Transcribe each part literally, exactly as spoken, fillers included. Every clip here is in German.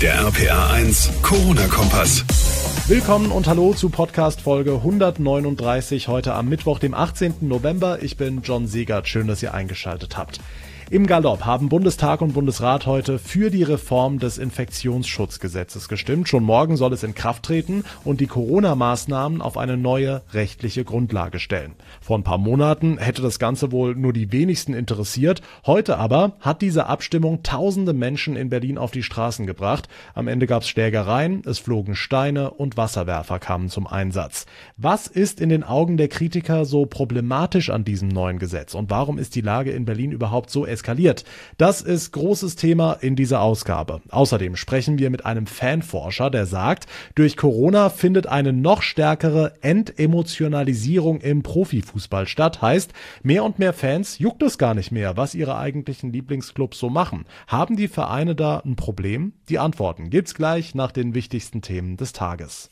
Der R P R eins Corona-Kompass. Willkommen und hallo zu Podcast-Folge hundertneununddreißig, heute am Mittwoch, dem achtzehnten November. Ich bin John Segert, schön, dass ihr eingeschaltet habt. Im Galopp haben Bundestag und Bundesrat heute für die Reform des Infektionsschutzgesetzes gestimmt. Schon morgen soll es in Kraft treten und die Corona-Maßnahmen auf eine neue rechtliche Grundlage stellen. Vor ein paar Monaten hätte das Ganze wohl nur die wenigsten interessiert. Heute aber hat diese Abstimmung tausende Menschen in Berlin auf die Straßen gebracht. Am Ende gab es Schlägereien, es flogen Steine und Wasserwerfer kamen zum Einsatz. Was ist in den Augen der Kritiker so problematisch an diesem neuen Gesetz und warum ist die Lage in Berlin überhaupt so eskaliert? Das ist großes Thema in dieser Ausgabe. Außerdem sprechen wir mit einem Fanforscher, der sagt, durch Corona findet eine noch stärkere Entemotionalisierung im Profifußball statt. Heißt, mehr und mehr Fans juckt es gar nicht mehr, was ihre eigentlichen Lieblingsclubs so machen. Haben die Vereine da ein Problem? Die Antworten gibt's gleich nach den wichtigsten Themen des Tages.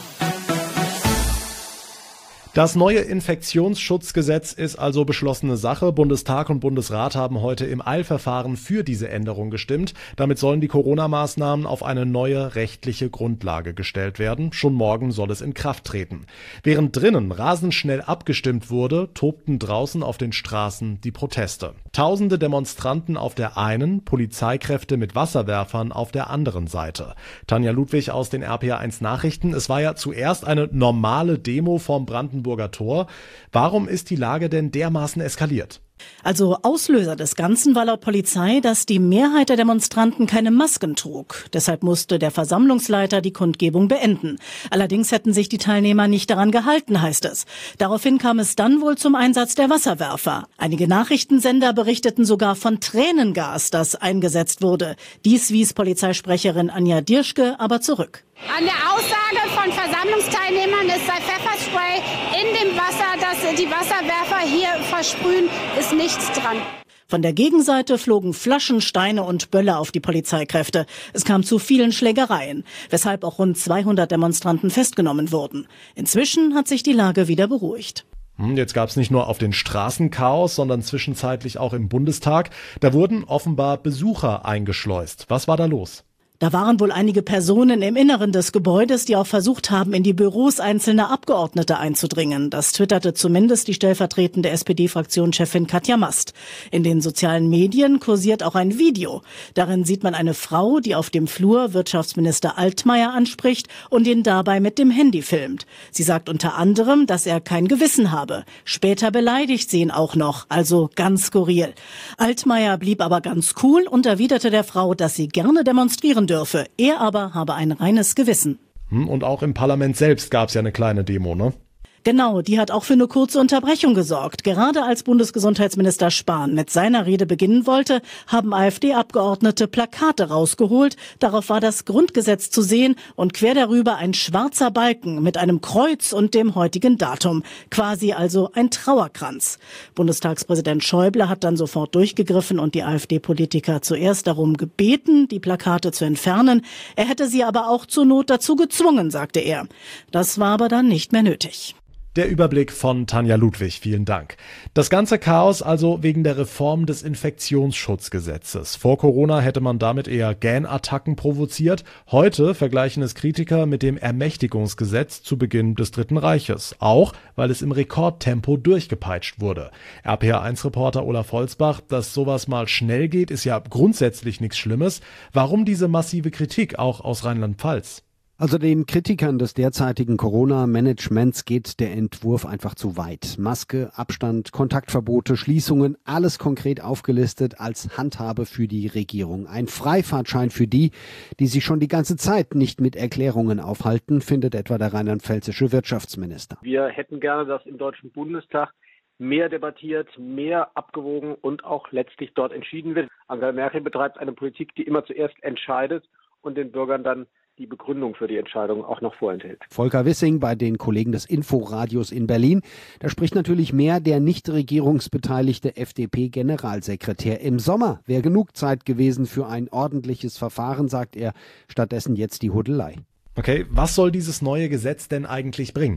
Das neue Infektionsschutzgesetz ist also beschlossene Sache. Bundestag und Bundesrat haben heute im Eilverfahren für diese Änderung gestimmt. Damit sollen die Corona-Maßnahmen auf eine neue rechtliche Grundlage gestellt werden. Schon morgen soll es in Kraft treten. Während drinnen rasend schnell abgestimmt wurde, tobten draußen auf den Straßen die Proteste. Tausende Demonstranten auf der einen, Polizeikräfte mit Wasserwerfern auf der anderen Seite. Tanja Ludwig aus den R P R eins Nachrichten. Es war ja zuerst eine normale Demo vorm Brandenburger Tor. Warum ist die Lage denn dermaßen eskaliert? Also Auslöser des Ganzen war laut Polizei, dass die Mehrheit der Demonstranten keine Masken trug. Deshalb musste der Versammlungsleiter die Kundgebung beenden. Allerdings hätten sich die Teilnehmer nicht daran gehalten, heißt es. Daraufhin kam es dann wohl zum Einsatz der Wasserwerfer. Einige Nachrichtensender berichteten sogar von Tränengas, das eingesetzt wurde. Dies wies Polizeisprecherin Anja Dirschke aber zurück. An der Aussage von Versammlungsteilnehmern, es sei Pfefferspray in dem Wasser, das die Wasserwerfer hier versprühen, ist nichts dran. Von der Gegenseite flogen Flaschen, Steine und Böller auf die Polizeikräfte. Es kam zu vielen Schlägereien, weshalb auch rund zweihundert Demonstranten festgenommen wurden. Inzwischen hat sich die Lage wieder beruhigt. Jetzt gab es nicht nur auf den Straßen Chaos, sondern zwischenzeitlich auch im Bundestag. Da wurden offenbar Besucher eingeschleust. Was war da los? Da waren wohl einige Personen im Inneren des Gebäudes, die auch versucht haben, in die Büros einzelner Abgeordneter einzudringen. Das twitterte zumindest die stellvertretende S P D-Fraktionschefin Katja Mast. In den sozialen Medien kursiert auch ein Video. Darin sieht man eine Frau, die auf dem Flur Wirtschaftsminister Altmaier anspricht und ihn dabei mit dem Handy filmt. Sie sagt unter anderem, dass er kein Gewissen habe. Später beleidigt sie ihn auch noch, also ganz skurril. Altmaier blieb aber ganz cool und erwiderte der Frau, dass sie gerne demonstrieren dürfe. Er aber habe ein reines Gewissen. Und auch im Parlament selbst gab es ja eine kleine Demo, ne? Genau, die hat auch für eine kurze Unterbrechung gesorgt. Gerade als Bundesgesundheitsminister Spahn mit seiner Rede beginnen wollte, haben AfD-Abgeordnete Plakate rausgeholt. Darauf war das Grundgesetz zu sehen und quer darüber ein schwarzer Balken mit einem Kreuz und dem heutigen Datum. Quasi also ein Trauerkranz. Bundestagspräsident Schäuble hat dann sofort durchgegriffen und die AfD-Politiker zuerst darum gebeten, die Plakate zu entfernen. Er hätte sie aber auch zur Not dazu gezwungen, sagte er. Das war aber dann nicht mehr nötig. Der Überblick von Tanja Ludwig, vielen Dank. Das ganze Chaos also wegen der Reform des Infektionsschutzgesetzes. Vor Corona hätte man damit eher Gähnattacken provoziert. Heute vergleichen es Kritiker mit dem Ermächtigungsgesetz zu Beginn des Dritten Reiches. Auch, weil es im Rekordtempo durchgepeitscht wurde. R P R eins Reporter Olaf Holzbach, dass sowas mal schnell geht, ist ja grundsätzlich nichts Schlimmes. Warum diese massive Kritik auch aus Rheinland-Pfalz? Also den Kritikern des derzeitigen Corona-Managements geht der Entwurf einfach zu weit. Maske, Abstand, Kontaktverbote, Schließungen, alles konkret aufgelistet als Handhabe für die Regierung. Ein Freifahrtschein für die, die sich schon die ganze Zeit nicht mit Erklärungen aufhalten, findet etwa der rheinland-pfälzische Wirtschaftsminister. Wir hätten gerne, dass im Deutschen Bundestag mehr debattiert, mehr abgewogen und auch letztlich dort entschieden wird. Angela Merkel betreibt eine Politik, die immer zuerst entscheidet und den Bürgern dann die Begründung für die Entscheidung auch noch vorenthält. Volker Wissing bei den Kollegen des Inforadios in Berlin. Da spricht natürlich mehr der nicht regierungsbeteiligte F D P-Generalsekretär. Im Sommer wäre genug Zeit gewesen für ein ordentliches Verfahren, sagt er. Stattdessen jetzt die Hudelei. Okay, was soll dieses neue Gesetz denn eigentlich bringen?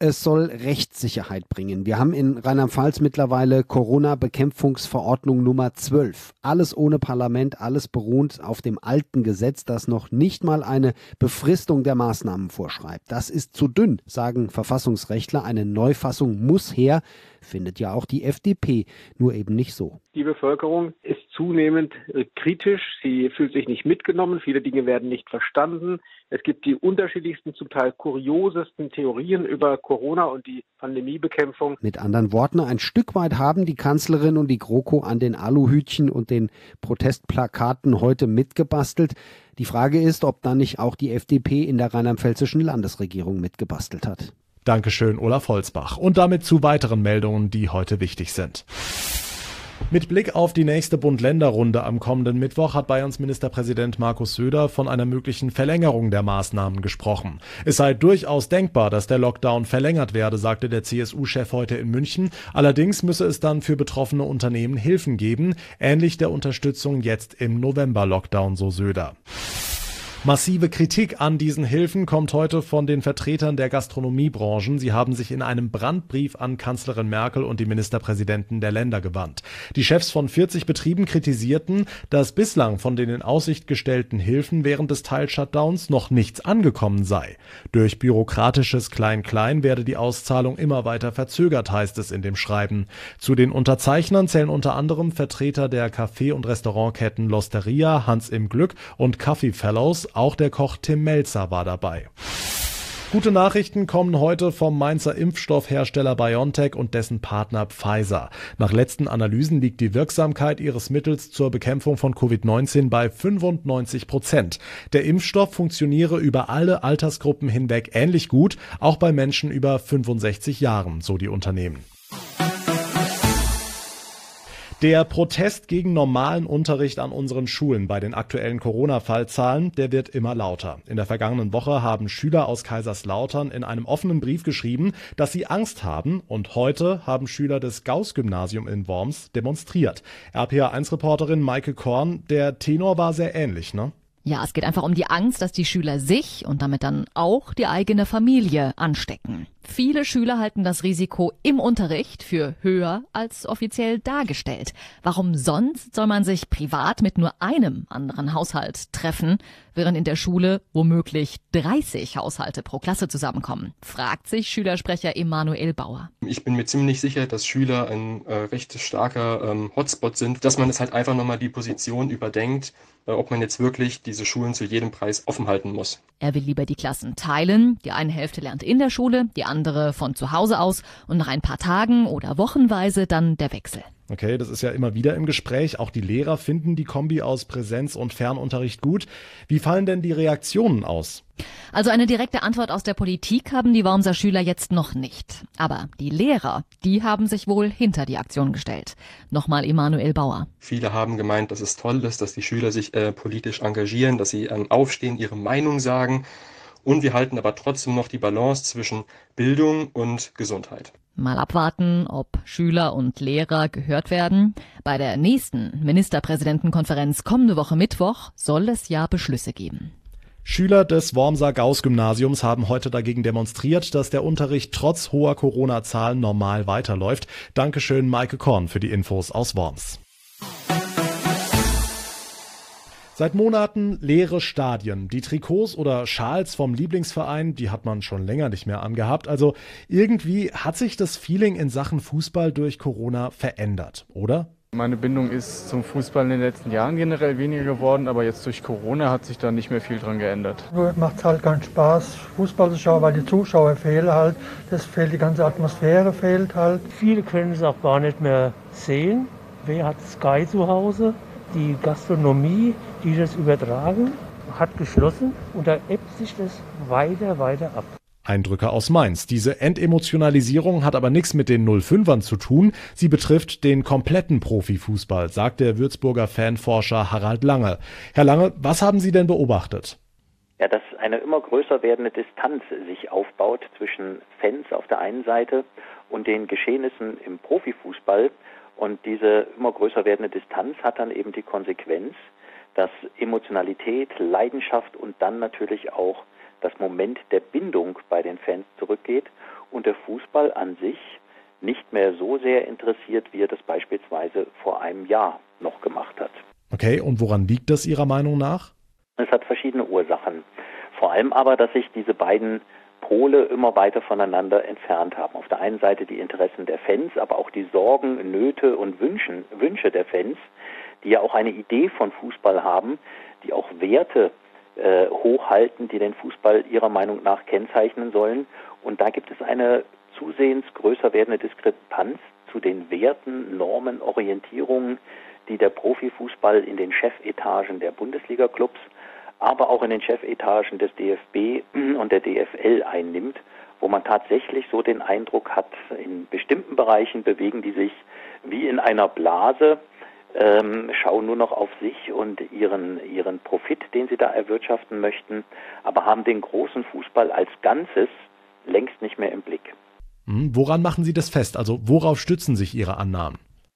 es soll Rechtssicherheit bringen. Wir haben in Rheinland-Pfalz mittlerweile Corona-Bekämpfungsverordnung Nummer zwölf. Alles ohne Parlament, alles beruht auf dem alten Gesetz, das noch nicht mal eine Befristung der Maßnahmen vorschreibt. Das ist zu dünn, sagen Verfassungsrechtler. Eine Neufassung muss her, findet ja auch die F D P, nur eben nicht so. Die Bevölkerung ist zunehmend kritisch, sie fühlt sich nicht mitgenommen, viele Dinge werden nicht verstanden. Es gibt die unterschiedlichsten, zum Teil kuriosesten Theorien über Corona und die Pandemiebekämpfung. Mit anderen Worten, ein Stück weit haben die Kanzlerin und die GroKo an den Aluhütchen und den Protestplakaten heute mitgebastelt. Die Frage ist, ob dann nicht auch die F D P in der rheinland-pfälzischen Landesregierung mitgebastelt hat. Dankeschön, Olaf Holzbach. Und damit zu weiteren Meldungen, die heute wichtig sind. Mit Blick auf die nächste Bund-Länder-Runde am kommenden Mittwoch hat Bayerns Ministerpräsident Markus Söder von einer möglichen Verlängerung der Maßnahmen gesprochen. Es sei durchaus denkbar, dass der Lockdown verlängert werde, sagte der C S U-Chef heute in München. Allerdings müsse es dann für betroffene Unternehmen Hilfen geben, ähnlich der Unterstützung jetzt im November-Lockdown, so Söder. Massive Kritik an diesen Hilfen kommt heute von den Vertretern der Gastronomiebranchen. Sie haben sich in einem Brandbrief an Kanzlerin Merkel und die Ministerpräsidenten der Länder gewandt. Die Chefs von vierzig Betrieben kritisierten, dass bislang von den in Aussicht gestellten Hilfen während des Teil-Shutdowns noch nichts angekommen sei. Durch bürokratisches Klein-Klein werde die Auszahlung immer weiter verzögert, heißt es in dem Schreiben. Zu den Unterzeichnern zählen unter anderem Vertreter der Café- und Restaurantketten L'Osteria, Hans im Glück und Coffee Fellows. Auch der Koch Tim Melzer war dabei. Gute Nachrichten kommen heute vom Mainzer Impfstoffhersteller BioNTech und dessen Partner Pfizer. Nach letzten Analysen liegt die Wirksamkeit ihres Mittels zur Bekämpfung von Covid neunzehn bei fünfundneunzig Prozent. Der Impfstoff funktioniere über alle Altersgruppen hinweg ähnlich gut, auch bei Menschen über fünfundsechzig Jahren, so die Unternehmen. Der Protest gegen normalen Unterricht an unseren Schulen bei den aktuellen Corona-Fallzahlen, der wird immer lauter. In der vergangenen Woche haben Schüler aus Kaiserslautern in einem offenen Brief geschrieben, dass sie Angst haben, und heute haben Schüler des Gauß-Gymnasium in Worms demonstriert. R P A eins Reporterin Maike Korn, der Tenor war sehr ähnlich, ne? Ja, es geht einfach um die Angst, dass die Schüler sich und damit dann auch die eigene Familie anstecken. Viele Schüler halten das Risiko im Unterricht für höher als offiziell dargestellt. Warum sonst soll man sich privat mit nur einem anderen Haushalt treffen, während in der Schule womöglich dreißig Haushalte pro Klasse zusammenkommen? Fragt sich Schülersprecher Emanuel Bauer. Ich bin mir ziemlich sicher, dass Schüler ein äh, recht starker ähm, Hotspot sind, dass man es halt einfach nochmal die Position überdenkt, äh, ob man jetzt wirklich diese Schulen zu jedem Preis offen halten muss. Er will lieber die Klassen teilen. Die eine Hälfte lernt in der Schule, die andere von zu Hause aus und nach ein paar Tagen oder wochenweise dann der Wechsel. Okay, das ist ja immer wieder im Gespräch. Auch die Lehrer finden die Kombi aus Präsenz- und Fernunterricht gut. Wie fallen denn die Reaktionen aus? Also eine direkte Antwort aus der Politik haben die Wormser Schüler jetzt noch nicht. Aber die Lehrer, die haben sich wohl hinter die Aktion gestellt. Nochmal Emanuel Bauer. Viele haben gemeint, dass es toll ist, dass die Schüler sich äh, politisch engagieren, dass sie ähm, aufstehen, ihre Meinung sagen. Und wir halten aber trotzdem noch die Balance zwischen Bildung und Gesundheit. Mal abwarten, ob Schüler und Lehrer gehört werden. Bei der nächsten Ministerpräsidentenkonferenz kommende Woche Mittwoch soll es ja Beschlüsse geben. Schüler des Wormser Gauß-Gymnasiums haben heute dagegen demonstriert, dass der Unterricht trotz hoher Corona-Zahlen normal weiterläuft. Dankeschön, Maike Korn, für die Infos aus Worms. Seit Monaten leere Stadien. Die Trikots oder Schals vom Lieblingsverein, die hat man schon länger nicht mehr angehabt. Also irgendwie hat sich das Feeling in Sachen Fußball durch Corona verändert, oder? Meine Bindung ist zum Fußball in den letzten Jahren generell weniger geworden, aber jetzt durch Corona hat sich da nicht mehr viel dran geändert. Nur macht halt keinen Spaß, Fußball zu schauen, weil die Zuschauer fehlen halt. Das fehlt, die ganze Atmosphäre fehlt halt. Viele können es auch gar nicht mehr sehen. Wer hat Sky zu Hause? Die Gastronomie, die das übertragen, hat geschlossen und da ebbt sich das weiter, weiter ab. Eindrücke aus Mainz. Diese Entemotionalisierung hat aber nichts mit den null fünfern zu tun. Sie betrifft den kompletten Profifußball, sagt der Würzburger Fanforscher Harald Lange. Herr Lange, was haben Sie denn beobachtet? Ja, dass eine immer größer werdende Distanz sich aufbaut zwischen Fans auf der einen Seite und den Geschehnissen im Profifußball. Und diese immer größer werdende Distanz hat dann eben die Konsequenz, dass Emotionalität, Leidenschaft und dann natürlich auch das Moment der Bindung bei den Fans zurückgeht und der Fußball an sich nicht mehr so sehr interessiert, wie er das beispielsweise vor einem Jahr noch gemacht hat. Okay, und woran liegt das Ihrer Meinung nach? Es hat verschiedene Ursachen. Vor allem aber, dass sich diese beiden Pole immer weiter voneinander entfernt haben. Auf der einen Seite die Interessen der Fans, aber auch die Sorgen, Nöte und Wünschen, Wünsche der Fans, die ja auch eine Idee von Fußball haben, die auch Werte äh, hochhalten, die den Fußball ihrer Meinung nach kennzeichnen sollen. Und da gibt es eine zusehends größer werdende Diskrepanz zu den Werten, Normen, Orientierungen, die der Profifußball in den Chefetagen der Bundesliga-Clubs, aber auch in den Chefetagen des D F B und der D F L einnimmt, wo man tatsächlich so den Eindruck hat, in bestimmten Bereichen bewegen die sich wie in einer Blase, ähm, schauen nur noch auf sich und ihren, ihren Profit, den sie da erwirtschaften möchten, aber haben den großen Fußball als Ganzes längst nicht mehr im Blick. Hm, woran machen Sie das fest? Also worauf stützen sich Ihre Annahmen?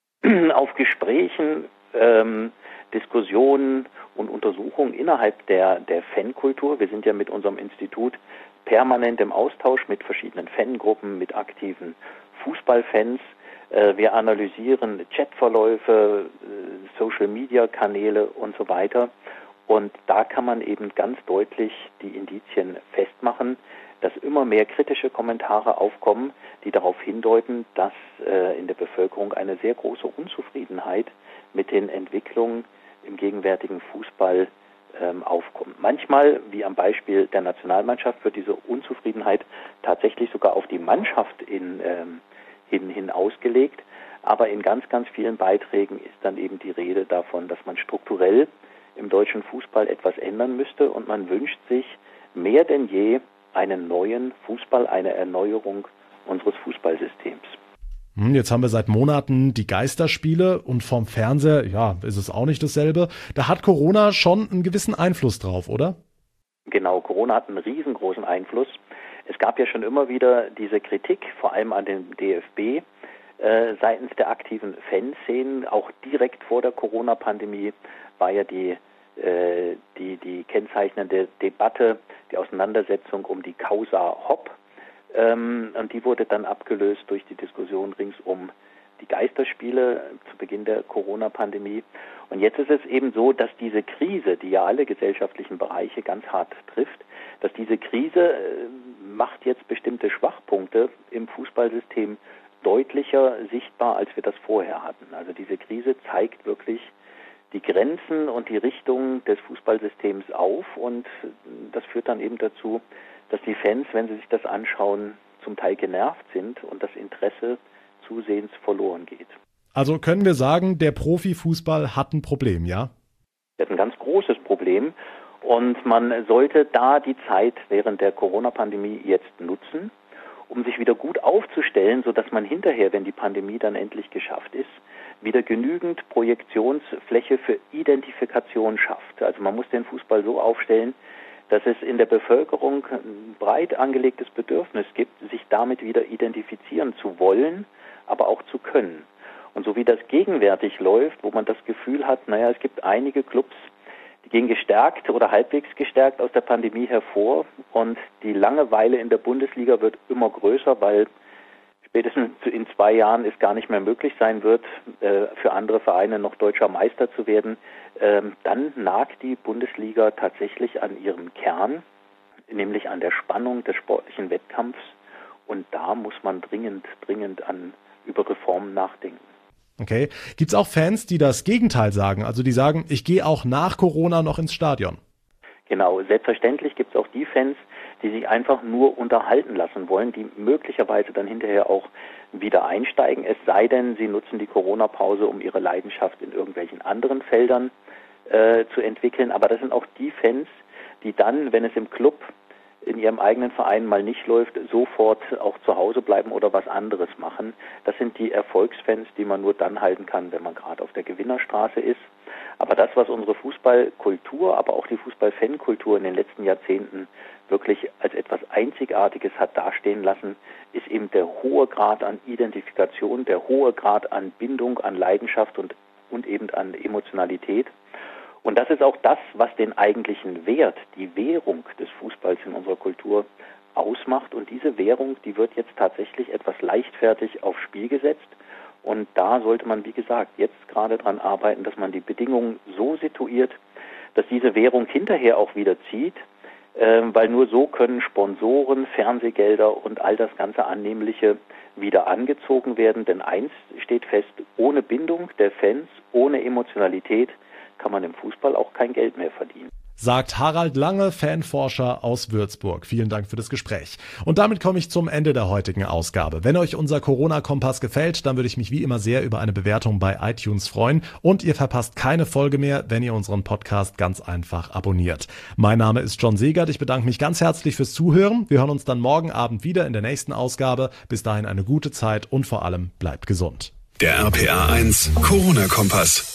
Auf Gesprächen, ähm, Diskussionen und Untersuchungen innerhalb der, der Fankultur. Wir sind ja mit unserem Institut permanent im Austausch mit verschiedenen Fangruppen, mit aktiven Fußballfans. Äh, wir analysieren Chatverläufe, äh, Social-Media-Kanäle und so weiter. Und da kann man eben ganz deutlich die Indizien festmachen, dass immer mehr kritische Kommentare aufkommen, die darauf hindeuten, dass äh, in der Bevölkerung eine sehr große Unzufriedenheit mit den Entwicklungen im gegenwärtigen Fußball ähm, aufkommt. Manchmal, wie am Beispiel der Nationalmannschaft, wird diese Unzufriedenheit tatsächlich sogar auf die Mannschaft in, ähm, hin, hin ausgelegt. Aber in ganz, ganz vielen Beiträgen ist dann eben die Rede davon, dass man strukturell im deutschen Fußball etwas ändern müsste und man wünscht sich mehr denn je einen neuen Fußball, eine Erneuerung unseres Fußballsystems. Jetzt haben wir seit Monaten die Geisterspiele und vom Fernseher, ja, ist es auch nicht dasselbe. Da hat Corona schon einen gewissen Einfluss drauf, oder? Genau, Corona hat einen riesengroßen Einfluss. Es gab ja schon immer wieder diese Kritik, vor allem an den D F B, äh, seitens der aktiven Fanszenen. Auch direkt vor der Corona-Pandemie war ja die äh, die, die kennzeichnende Debatte, die Auseinandersetzung um die Causa Hopp. Ähm, und die wurde dann abgelöst durch die Diskussion rings um die Geisterspiele zu Beginn der Corona-Pandemie. Und jetzt ist es eben so, dass diese Krise, die ja alle gesellschaftlichen Bereiche ganz hart trifft, dass diese Krise äh, macht jetzt bestimmte Schwachpunkte im Fußballsystem deutlicher sichtbar, als wir das vorher hatten. Also diese Krise zeigt wirklich die Grenzen und die Richtung des Fußballsystems auf und das führt dann eben dazu, dass die Fans, wenn sie sich das anschauen, zum Teil genervt sind und das Interesse zusehends verloren geht. Also können wir sagen, der Profifußball hat ein Problem, ja? Er hat ein ganz großes Problem und man sollte da die Zeit während der Corona-Pandemie jetzt nutzen, um sich wieder gut aufzustellen, sodass man hinterher, wenn die Pandemie dann endlich geschafft ist, wieder genügend Projektionsfläche für Identifikation schafft. Also man muss den Fußball so aufstellen, dass es in der Bevölkerung ein breit angelegtes Bedürfnis gibt, sich damit wieder identifizieren zu wollen, aber auch zu können. Und so wie das gegenwärtig läuft, wo man das Gefühl hat, naja, es gibt einige Clubs, die gehen gestärkt oder halbwegs gestärkt aus der Pandemie hervor und die Langeweile in der Bundesliga wird immer größer, weil spätestens in zwei Jahren es gar nicht mehr möglich sein wird, äh, für andere Vereine noch deutscher Meister zu werden, ähm, dann nagt die Bundesliga tatsächlich an ihrem Kern, nämlich an der Spannung des sportlichen Wettkampfs. Und da muss man dringend, dringend an über Reformen nachdenken. Okay. Gibt's auch Fans, die das Gegenteil sagen? Also die sagen, ich gehe auch nach Corona noch ins Stadion? Genau, selbstverständlich gibt es auch die Fans, die sich einfach nur unterhalten lassen wollen, die möglicherweise dann hinterher auch wieder einsteigen, es sei denn, sie nutzen die Corona-Pause, um ihre Leidenschaft in irgendwelchen anderen Feldern äh, zu entwickeln. Aber das sind auch die Fans, die dann, wenn es im Club in ihrem eigenen Verein mal nicht läuft, sofort auch zu Hause bleiben oder was anderes machen. Das sind die Erfolgsfans, die man nur dann halten kann, wenn man gerade auf der Gewinnerstraße ist. Aber das, was unsere Fußballkultur, aber auch die Fußballfankultur in den letzten Jahrzehnten wirklich als etwas Einzigartiges hat dastehen lassen, ist eben der hohe Grad an Identifikation, der hohe Grad an Bindung, an Leidenschaft und, und eben an Emotionalität. Und das ist auch das, was den eigentlichen Wert, die Währung des Fußballs in unserer Kultur ausmacht. Und diese Währung, die wird jetzt tatsächlich etwas leichtfertig aufs Spiel gesetzt. Und da sollte man, wie gesagt, jetzt gerade dran arbeiten, dass man die Bedingungen so situiert, dass diese Währung hinterher auch wieder zieht, äh, weil nur so können Sponsoren, Fernsehgelder und all das ganze Annehmliche wieder angezogen werden. Denn eins steht fest, ohne Bindung der Fans, ohne Emotionalität kann man im Fußball auch kein Geld mehr verdienen. Sagt Harald Lange, Fanforscher aus Würzburg. Vielen Dank für das Gespräch. Und damit komme ich zum Ende der heutigen Ausgabe. Wenn euch unser Corona-Kompass gefällt, dann würde ich mich wie immer sehr über eine Bewertung bei iTunes freuen. Und ihr verpasst keine Folge mehr, wenn ihr unseren Podcast ganz einfach abonniert. Mein Name ist John Segert. Ich bedanke mich ganz herzlich fürs Zuhören. Wir hören uns dann morgen Abend wieder in der nächsten Ausgabe. Bis dahin eine gute Zeit und vor allem bleibt gesund. Der R P R eins Corona-Kompass.